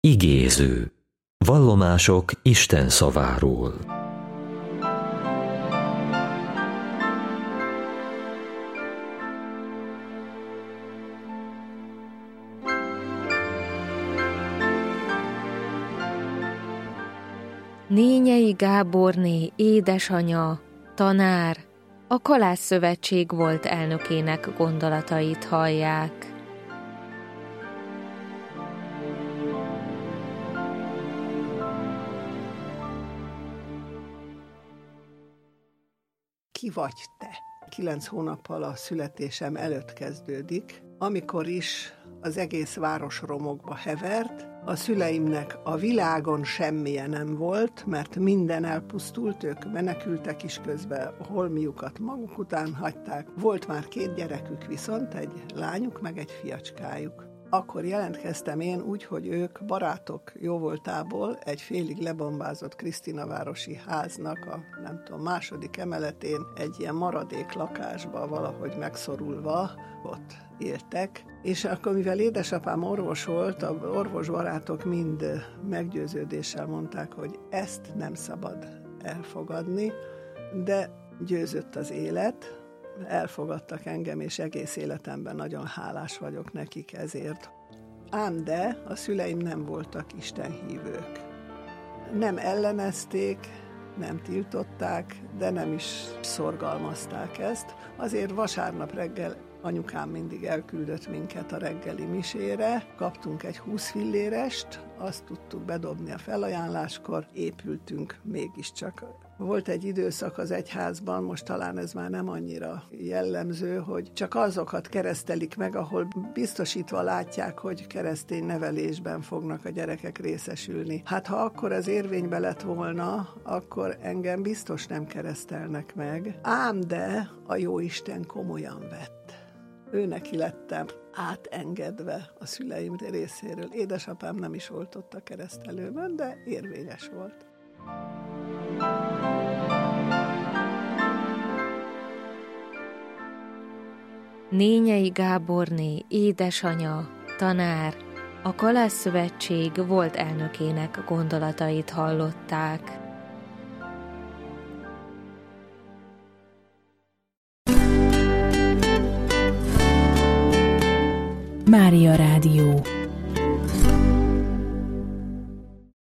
Igéző. Vallomások Isten szaváról. Nényei Gáborné édesanyja, tanár, a Kalász-szövetség volt elnökének gondolatait hallják. Ki vagy te? 9 hónappal a születésem előtt kezdődik, amikor is az egész város romokba hevert. A szüleimnek a világon semmije nem volt, mert minden elpusztult, ők menekültek is közben, a holmiukat maguk után hagyták. Volt már 2 gyerekük viszont, egy lányuk meg egy fiacskájuk. Akkor jelentkeztem én úgy, hogy ők barátok jóvoltából egy félig lebombázott Krisztinavárosi háznak a, nem tudom, 2. emeletén egy ilyen maradék lakásba valahogy megszorulva ott éltek. És akkor, mivel édesapám orvos volt, az orvosbarátok mind meggyőződéssel mondták, hogy ezt nem szabad elfogadni, de győzött az élet. Elfogadtak engem, és egész életemben nagyon hálás vagyok nekik ezért. Ám de a szüleim nem voltak istenhívők. Nem ellenezték, nem tiltották, de nem is szorgalmazták ezt. Azért vasárnap reggel anyukám mindig elküldött minket a reggeli misére, kaptunk egy 20 fillérest, azt tudtuk bedobni a felajánláskor, épültünk mégiscsak. Volt egy időszak az egyházban, most talán ez már nem annyira jellemző, hogy csak azokat keresztelik meg, ahol biztosítva látják, hogy keresztény nevelésben fognak a gyerekek részesülni. Hát ha akkor az érvénybe lett volna, akkor engem biztos nem keresztelnek meg. Ám de a Jóisten komolyan vett. Őneki lettem átengedve a szüleim részéről. Édesapám nem is volt ott a keresztelőben, de érvényes volt. Nényei Gáborné édesanyja, tanár, a Kalász-szövetség volt elnökének gondolatait hallották. Mária Rádió.